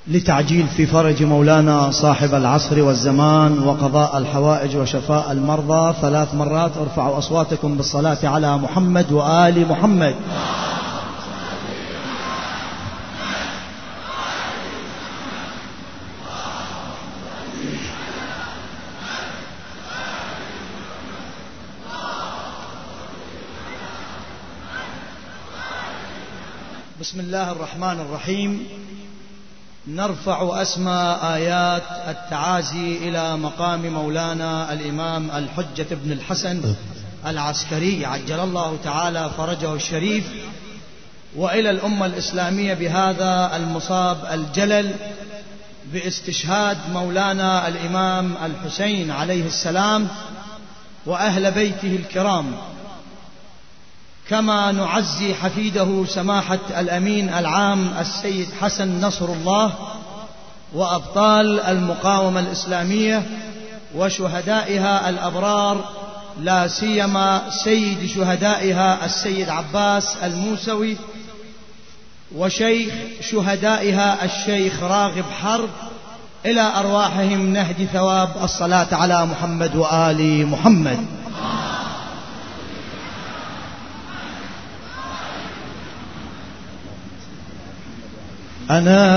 لتعجيل في فرج مولانا صاحب العصر والزمان وقضاء الحوائج وشفاء المرضى 3 مرات. ارفعوا أصواتكم بالصلاة على محمد وآل محمد. بسم الله الرحمن الرحيم. نرفع أسمى آيات التعازي إلى مقام مولانا الإمام الحجة بن الحسن العسكري عجل الله تعالى فرجه الشريف، وإلى الأمة الإسلامية بهذا المصاب الجلل باستشهاد مولانا الإمام الحسين عليه السلام وأهل بيته الكرام، كما نعزي حفيده سماحة الأمين العام السيد حسن نصر الله وأبطال المقاومة الإسلامية وشهدائها الأبرار، لا سيما سيد شهدائها السيد عباس الموسوي، وشيخ شهدائها الشيخ راغب حرب، إلى أرواحهم نهدي ثواب الصلاة على محمد وآل محمد. أنا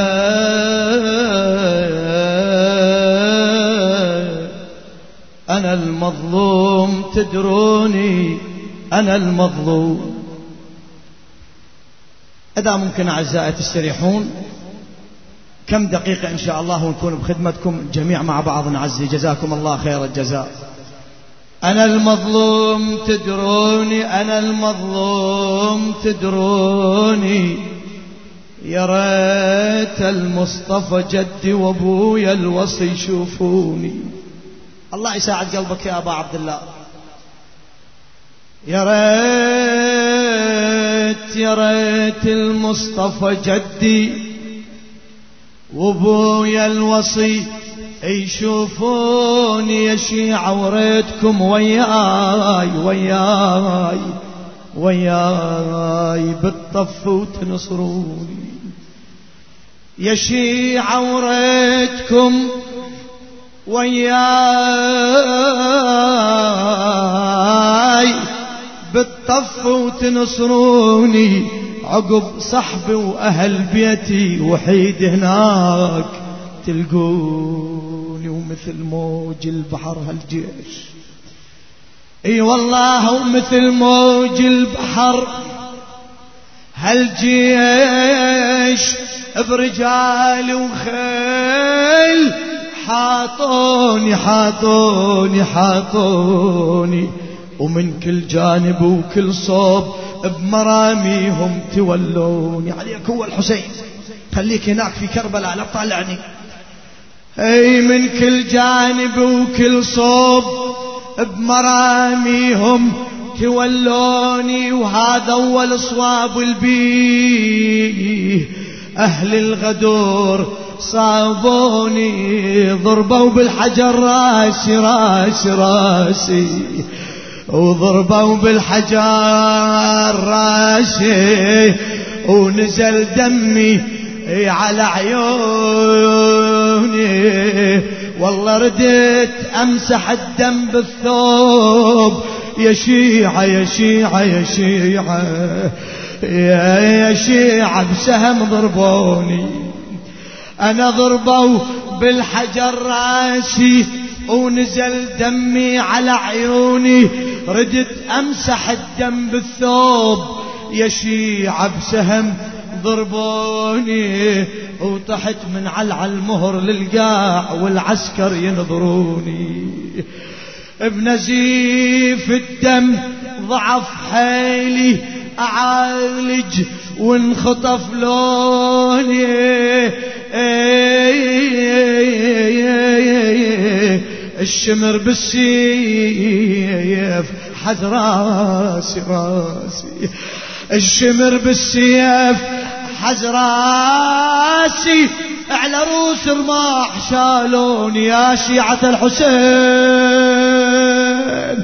المظلوم تدروني، أنا المظلوم. إذا ممكن أعزائي تستريحون كم دقيقة إن شاء الله ونكون بخدمتكم جميع مع بعض نعزي، جزاكم الله خير الجزاء. أنا المظلوم تدروني، أنا المظلوم تدروني، يا ريت المصطفى جدي وابويا الوصي يشوفوني. الله يساعد قلبك يا أبا عبد الله. يا ريت المصطفى جدي وابويا الوصي يشوفوني يا شيعة، وريتكم وياي بالطف وتنصروني يا شيعة، وريتكم وياي بالطف وتنصروني، عقب صحبي وأهل بيتي وحيد هناك تلقوني، ومثل موج البحر هالجيش، اي والله ومثل موج البحر هالجيش، برجال وخيل حاطوني، ومن كل جانب وكل صوب بمراميهم تولوني. عليك هو الحسين، خليك هناك في كربلاء لا طالعني. اي من كل جانب وكل صوب بمراميهم تولوني، وهذا أول صواب البيه أهل الغدور صابوني، ضربوا بالحجر راسي وضربوا بالحجر راسي، ونزل دمي على عيوني، والله رديت أمسح الدم بالثوب، يا شيعة يا شيعة بسهم ضربوني، أنا ضربوا بالحجر راسي ونزل دمي على عيوني، ردت أمسح الدم بالثوب، يا شيعة بسهم ضربوني، وطحت من على المهر للقاع والعسكر ينظروني، بنزيف الدم ضعف حيلي أعالج وانخطف لوني، الشمر بالسيف حز راسي الشمر بالسيف حز راسي، على روس رماح شالوني، يا شيعة الحسين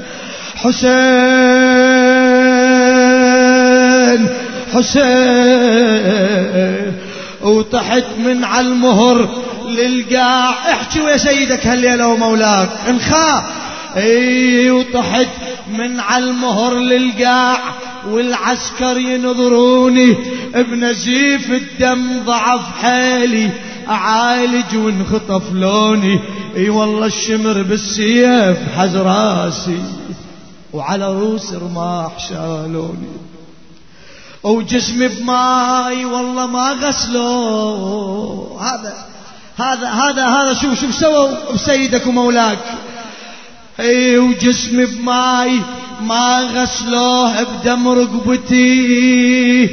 حسين وطحت من على المهر للقاع. احكي ويا سيدك هالليلة ومولاك انخاء. وطحت من على المهر للقاع والعسكر ينظروني بنزيف الدم ضعف حالي اعالج وانخطف لوني. اي والله الشمر بالسيف حز راسي وعلى روس رماح شالوني وجسمي بماي والله ما غسلوا. هذا شوف سووا بسيدك ومولاك. وجسمي بماي ما غسلوه بدم رقبتي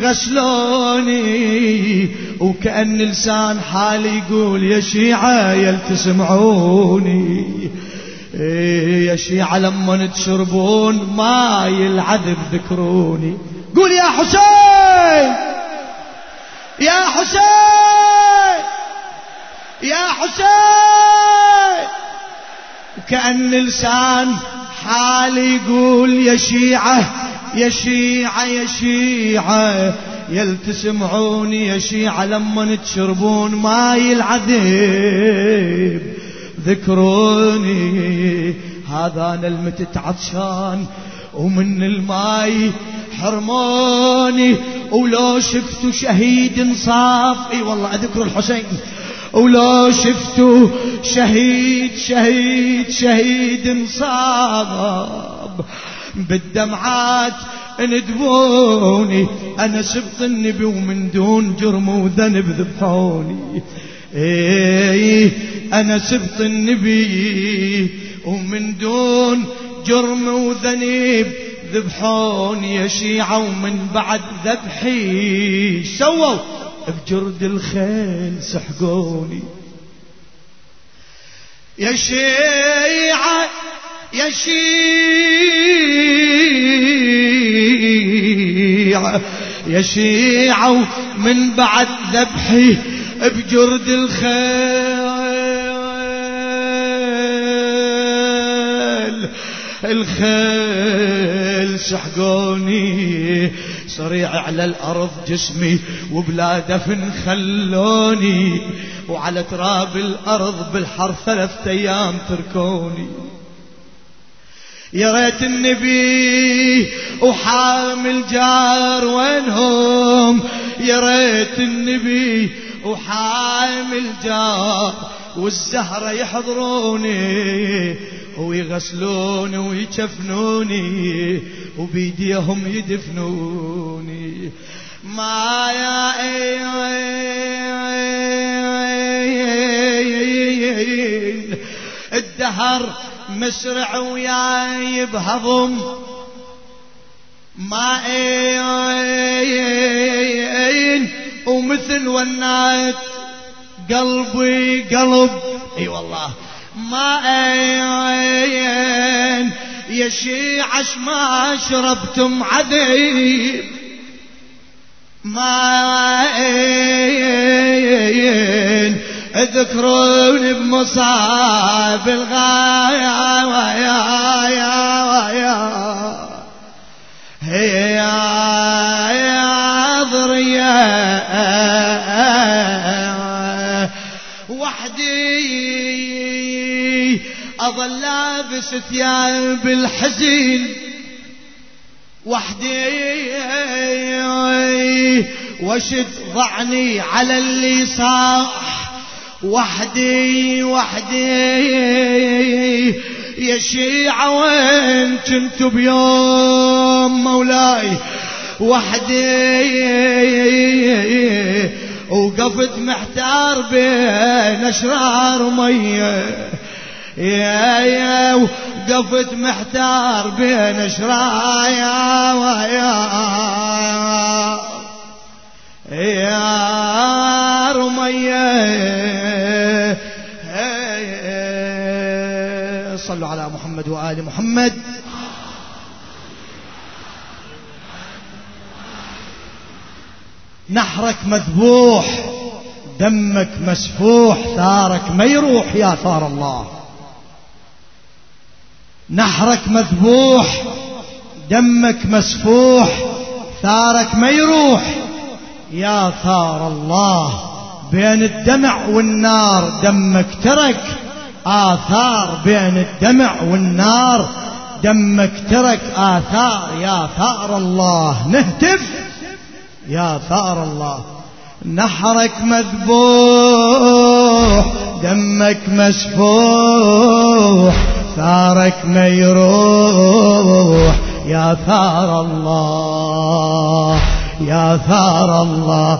غسلوني. وكأن لسان حالي يقول يا شيعة يلتسمعوني يا شيعة لما تشربون ماي العذب ذكروني. قول يا حسين يا حسين يا حسين. كأن لسان حالي يقول يا شيعة يا شيعة يا شيعة يلتسمعوني يا شيعة لما تشربون ماي العذب ذكروني. هذا انا المتت عطشان ومن الماي حرموني. ولو شفتوا شهيد انصاف اي والله اذكر الحسين. ولو شفتوا شهيد انصاب بالدمعات اندبوني. انا سبط النبي ومن دون جرم وذنب ذبحوني. انا سبط النبي ومن دون جرم وذنب ذبحوني يا شيعة. ومن بعد ذبحي سووا بجرد الخيل سحقوني. يا شيعة يا شيعة يا شيعة ومن بعد ذبحي بجرد الخيل سحقوني. صريع على الأرض جسمي وبلا دفن خلوني. وعلى تراب الأرض بالحر 3 أيام تركوني. يا ريت النبي وحامل جار وينهم. يا ريت النبي وحامل جار والزهرة يحضروني ويغسلوني ويكفنوني وبيديهم يدفنوني. ما يا الدهر مسرع وياي بهضم. ما ومثل ونات قلبي قلب اي والله. ما يا شيعة ما شربتم عذيب. ما اذكروني بمصاب الغاية يا ضرية وحدي أظل لابس ثياب الحزين. وحدي وشد ضعني على اللي صاح. وحدي يا شيعة وين كنتوا بيوم مولاي. وحدي وقفت محتار بين أشرار مية. يا وقفت محتار بين أشرار يا رمية. صلوا على محمد وآل محمد. نحرك مذبوح دمك مسفوح ثارك ما يروح يا ثار الله. نحرك مذبوح دمك مسفوح ثارك ما يروح يا ثار الله بين الدمع والنار دمك ترك آثار، بين الدمع والنار دمك ترك آثار. يا ثار الله نهتف يا ثار الله، نحرك مذبوح دمك مسفوح، ثارك ما يروح يا ثار الله يا ثار الله.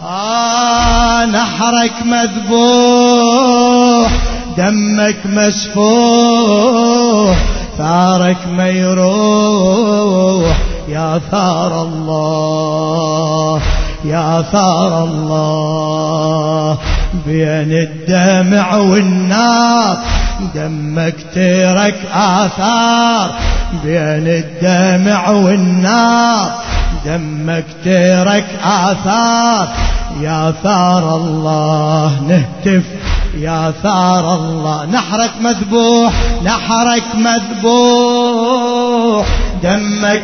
نحرك مذبوح دمك مسفوح، ثارك ما يروح يا ثار الله يا ثار الله. بين الدمع والنار دمك ترك آثار، بين الدمع والنار دمك ترك آثار. يا ثار الله نهتف يا ثار الله، نحرك مذبوح نحرك مذبوح دمك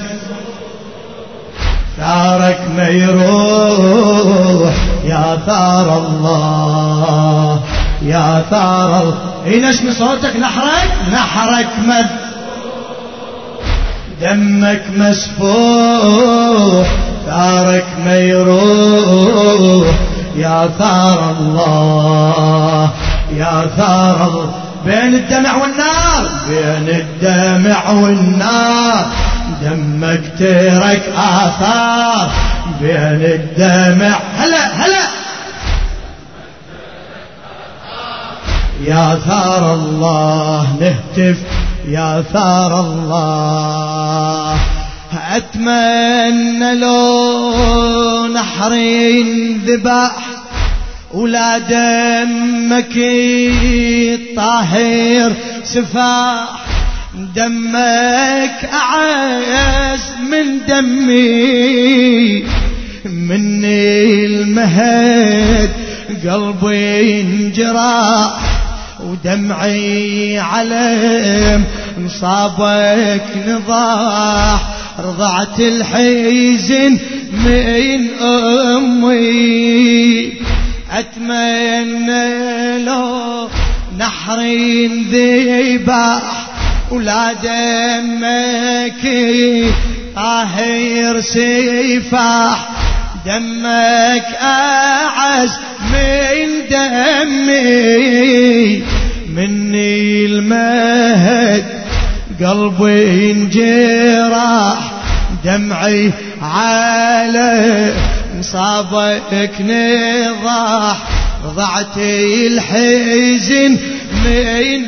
ثارك ما يروح يا ثار الله يا ثار الله. نشمي صوتك، نحرك دمك مسفوح، ثارك ما يروح يا ثار الله يا ثار الله. بين الدمع والنار بين الدمع والنار دمك ترك آثار، بين الدمع هلا يا ثار الله نهتف يا ثار الله. أتمنى لو نحرين ذبح ولا دمك الطاهر سفاح، دمك أعز من دمي، مني المهد قلبي انجراح، ودمعي علم انصابك نضاح، رضعت الحزن من أمي. أتمنى لو نحرين ذبح ولا دمك طاهر سفاح، دمك أعز من دمي، مني المهد قلبي انجراح، دمعي على مصابك نضاح، رضعتي الحزن من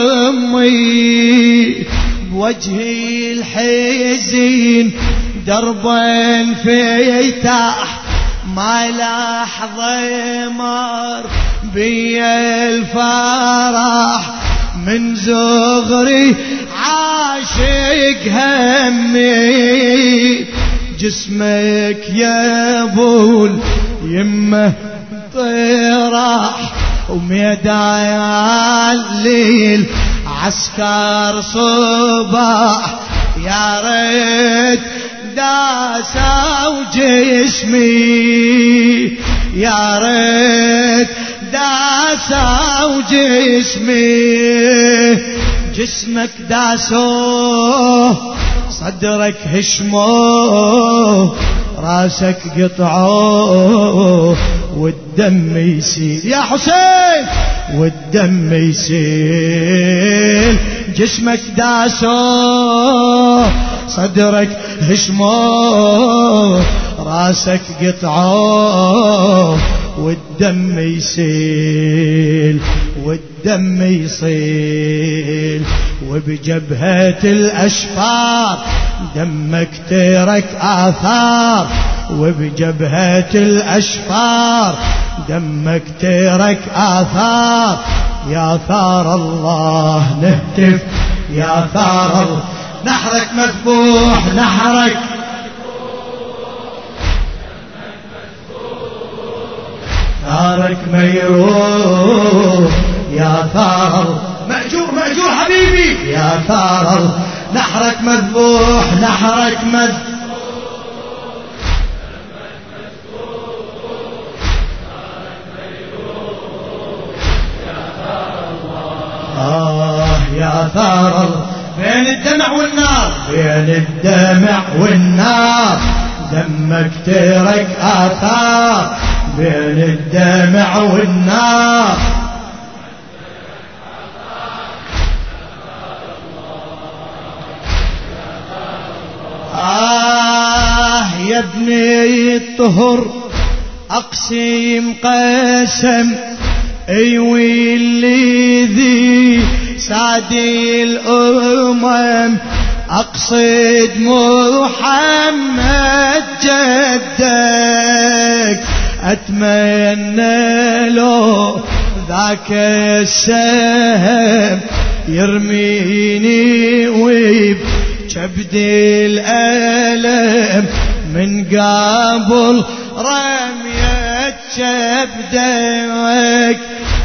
أمي، بوجهي الحزين دربا فيتاح، ما لحظة مر بي الفرح، من زغري عاشق همي، جسمك يا ابو يمه طراح، وميدان الليل عسكر صباح، يا ريت داسوا جسمي، يا ريت داسوا جسمي، جسمك داسوه صدرك هشموه، راسك قطعوه والدم يسيل يا حسين، والدم يسيل، جسمك داسوه صدرك هشموه، راسك قطعوه والدم يسيل، والدم يصيل، وبجبهة الأشفار دمك ترك آثار، وبجبهة الأشفار دمك ترك آثار. يا ثار الله نهتف يا ثار الله، نحرك مذبوح نحرك ثارك ما يروح يا ثار، مأجور مأجور حبيبي يا ثار، نحرك مذبوح نحرك يا ثار بين الدمع والنار، بين الدمع والنار دمك ترك آثار، بين الدمع والنار. يا ابني الطهر أقسم قسم ايوي اللي ذي سادي الأمم، أقصد محمد جدك، أتمنى لو ذاك السهم يرميني وبكبد الألم من قبل رمية كبدك،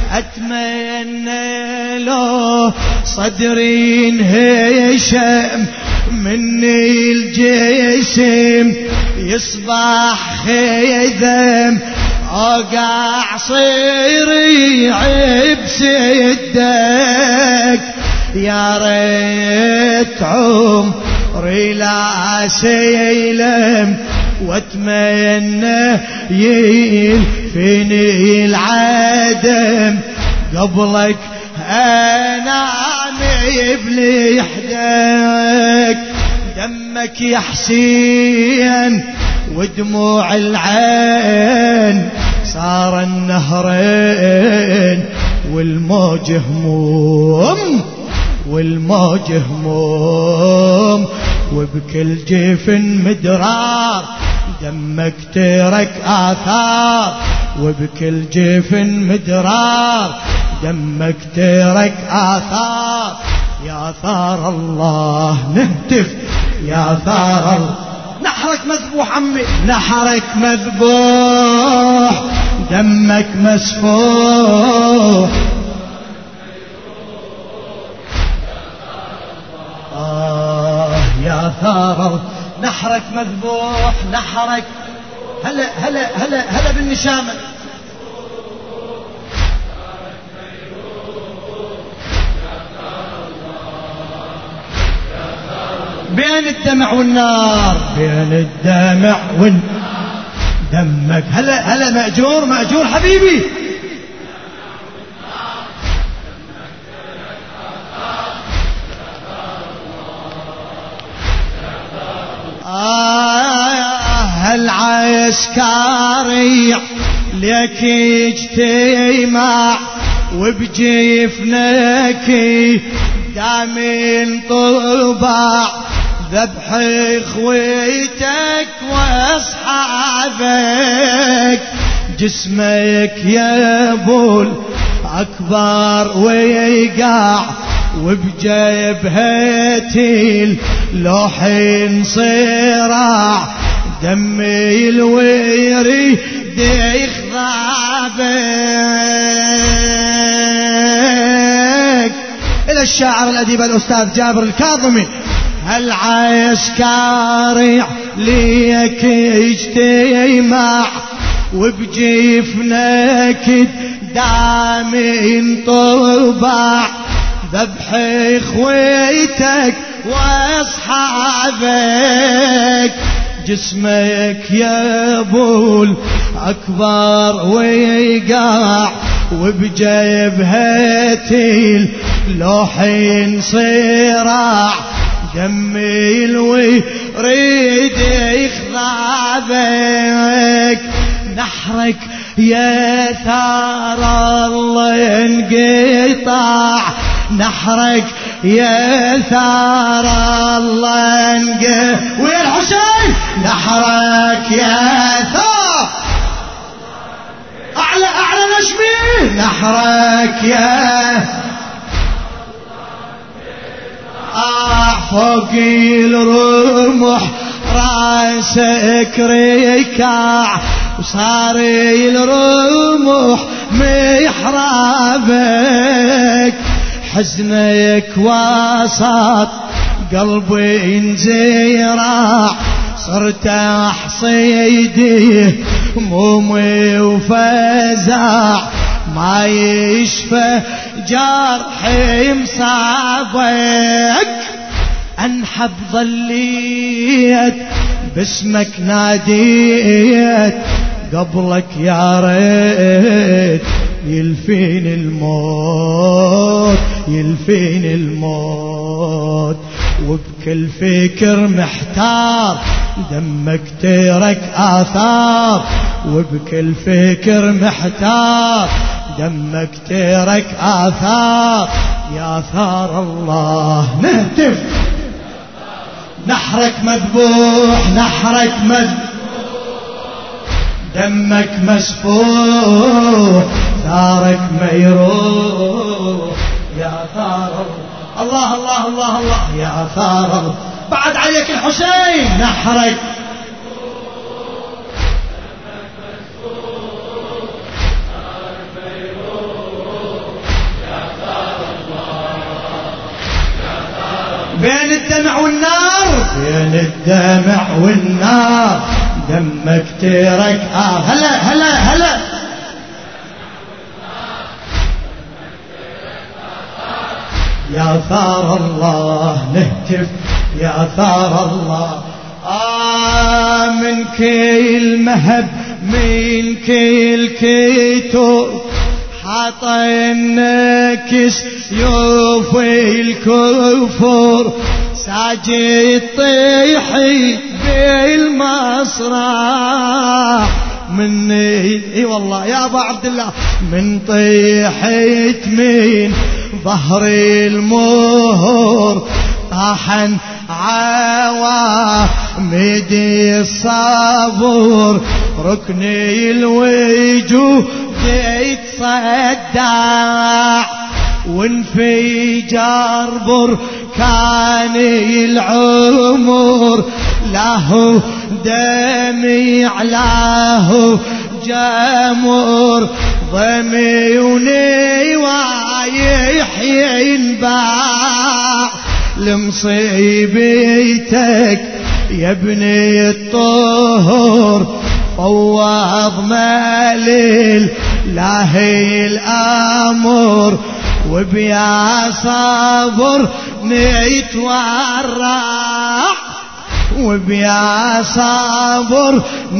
أتمنى لو صدري انهشم مني الجسم يصبح خيذم، أوقع صيري عبس يدك، يا ريت عمري لا سيلم واتمنى يلفني العدم قبلك انامي بلحدك، دمك يا حسين ودموع العين صار النهرين والموج هموم، والموج هموم وبكل جفن مدرار دمك ترك آثار، وبكل جفن مدرار دمك ترك آثار. يا ثار الله نهتف يا ثار الله، نحرك مذبوح عمي نحرك مذبوح دمك مسفوح، يا ثار نحرك مذبوح نحرك. هلا هلا هلا هلا بالنشامة، بين الدمع والنار، بين الدمع والنار دمك. هلا هلا مأجور مأجور حبيبي، هالعسكري ليك اجتماع وبجفنك دام انطباع، ذبح اخويتك واصحابك، جسمك يا بول اكبر ويقع وبجبهتي اللوح انصراع، دمي الويري ديخ ضابك. إلى الشاعر الأديب الأستاذ جابر الكاظمي، هالعسكري ليك اجتماع وبجفنك دام انطباع، ذبح اخويتك واصحابك، جسمك يا بول اكبر ويقع وبجبهتي اللوح انصراع، دمي الوريد يخضابك، نحرك يا ثار الله انقطع، نحرك يا ثار الله انقطع، ويا الحسين نحرك يا ثار، اعلى اعلى نشمي نحرك يا فوق الرمح راسك ركع، وصار الرمح محرابك، حزنك وسط قلبي انزرع، صرت احصيدي همومي وفزع ما يشفى جرحي مصابك. انحب ظليت باسمك ناديت قبلك يا ريت يلفيني الموت يلفيني الموت. وبكل فكر محتار دمك ترك آثار. وبكل فكر محتار دمك ترك آثار. يا ثار الله نهتف نحرك مذبوح نحرك مذبوح دمك مسفوح ثارك ما يروح. يا ثار الله الله الله الله يا ثار الله. بعد عليك الحسين نحرك بين الدمع والنار بين الدمع والنار دمك ترك هلا هلا هلا. يا ثار الله نهتف يا ثار الله. من كل مهب من كل كيتو حاطينك سيوف الكفر ساجد طيحي بالمصرع مني اي والله يا ابو عبد الله من طيحت من ظهر المهر طاحن عوامدي الصبر ركني الوجوه يتصدع وانفجار بركان العمر له دمع له جمر ضمي ويحيي ينباع لمصيبتك يا ابني الطهر فوض مالل لاهي الامر وبيا صبر نيتورع وبيا صبر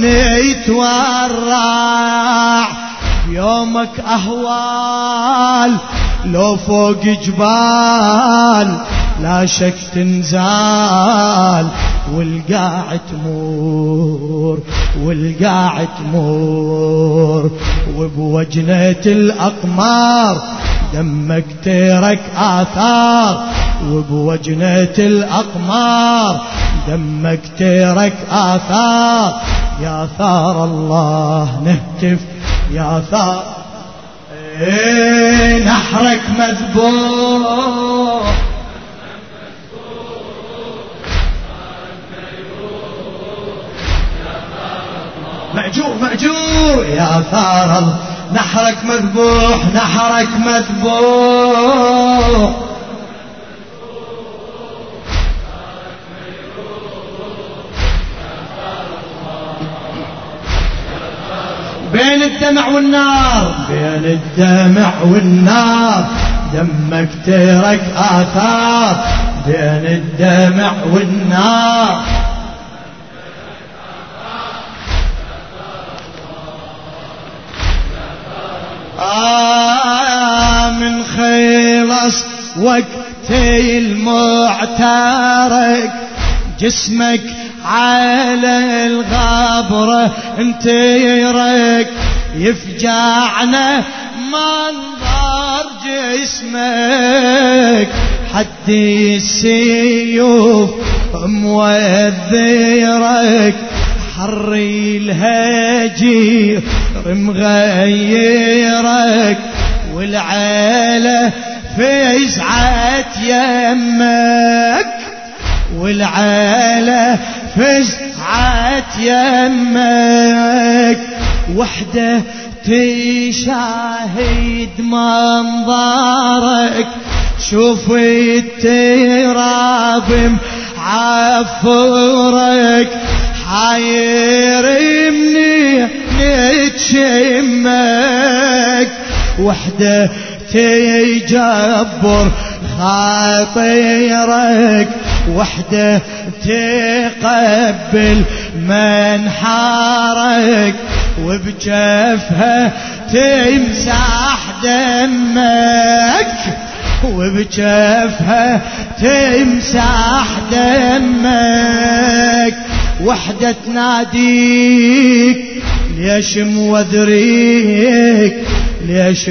نيتورع. يومك اهوال لو فوق جبال لا شك تنزال والقاع تمور والقاع تمور. وبوجنة الأقمار دمك ترك آثار وبوجنة الأقمار دمك ترك آثار. يا ثار الله نهتف يا ثار نحرك مذبوح مأجور مأجور. يا ثار الله نحرك مذبوح نحرك مذبوح بين الدمع والنار بين الدمع والنار دمك ترك آثار بين الدمع والنار. من خلص وقتي المعترك جسمك على الغبرة انترك يفجعنا منظر جسمك حد السيوف موذرك حري الهجير مغيرك والعيلة فزعت يمك والعيلة فزعت يمك. وحدة تشاهد منظرك شوف التراب معفرك حاير مني نتشمك وحدة تجبر خاطرك، وحدة تقبل منحارك، وبجفها تمسح دمك، وبجفها تمسح دمك. وحدة تناديك ليش موذريك، ليش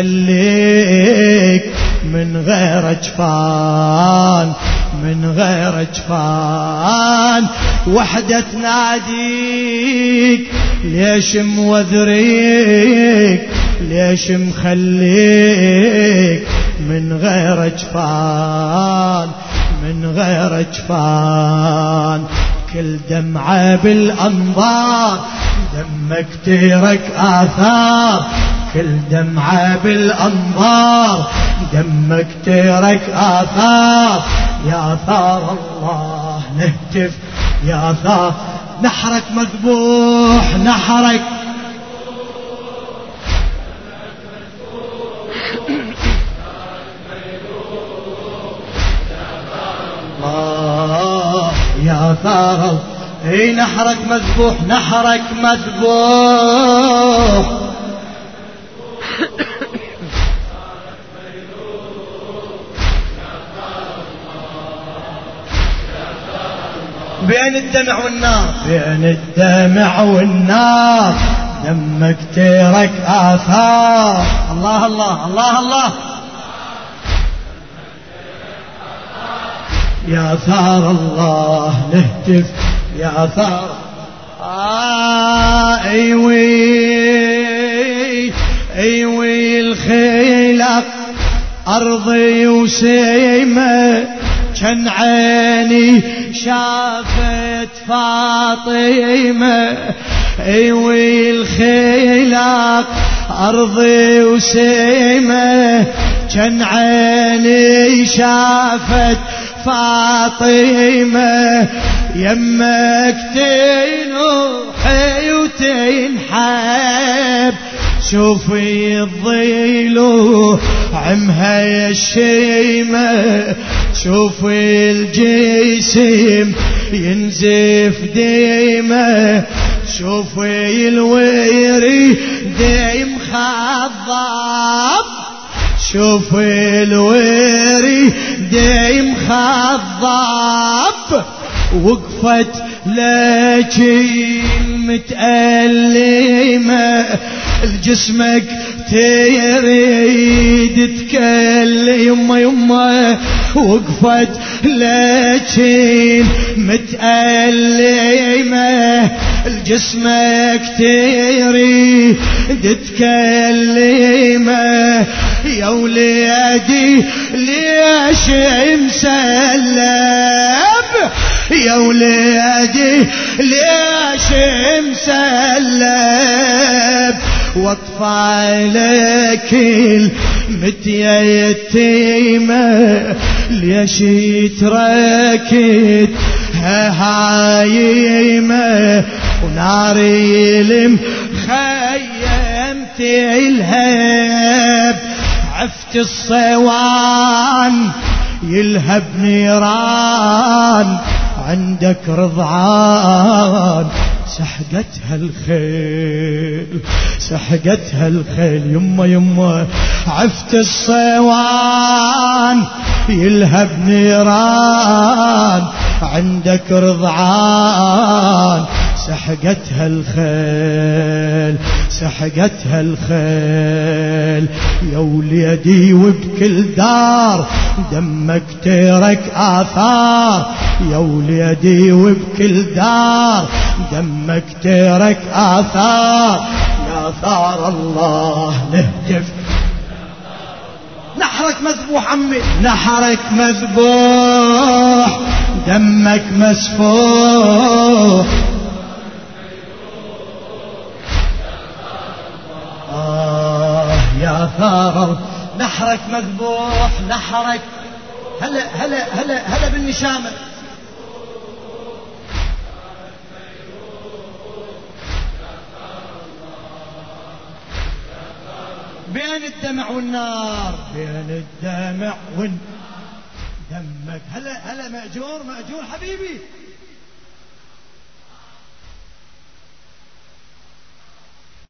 مخليك من غير جفان، من غير جفان. وحدة تناديك ليش موذريك، ليش مخليك من غير جفان، من غير جفان. كل دمعة بالأنظار دمك ترك آثار، كل دمعة بالأنظار دمك ترك آثار. يا ثار الله نهتف يا ثار، نحرك مذبوح نحرك، يا ثار اي نحرك مذبوح، نحرك مذبوح. بين الدمع والنار، بين الدمع والنار دمك ترك آثار. الله الله الله الله. يا ثار الله نهتف يا ثار. ايوي ايوي الخيلق ارضي وسيمه، كان عيني شافت فاطمة. ايوي الخيلق ارضي وسيمه، كان عيني شافت فاطمة. يمك تنوحي وتنحب، شوفي الظيل عمها يا الشيمة، شوفي الجسم ينزف ديمه، شوفي الويري ديم خضاب، شوفي الويري ديم خضاب. وقفت لكن متألمة، الجسمك تريد تكلم يمه. وقفت لكن متألمة، الجسمك تريد تكلمه. يا ولادي ليش مسلب، يا ولادي ليش مسلب. واطفى لك المتيتيمة، ليش تركت هايمة. وناري المخيمت الهب، عفت الصوان يلهب نيران، عندك رضعان سحقتها الخيل، سحقتها الخيل. يما يما عفت الصوان يلهب نيران، عندك رضعان سحقتها الخيل، سحقتها الخيل. يا وليدي وبكل دار دمك ترك آثار، يا وليدي وبكل دار دمك ترك آثار. يا ثار الله نهتف، نحرك مذبوح عمي، نحرك مذبوح دمك مسفوح. يا ثار نحرك مذبوح، نحرك. هلا هلا هلا هلا بالنشامة. بين الدمع والنار، بين الدمع والنار دمك. هلا هلا مأجور، مأجور حبيبي.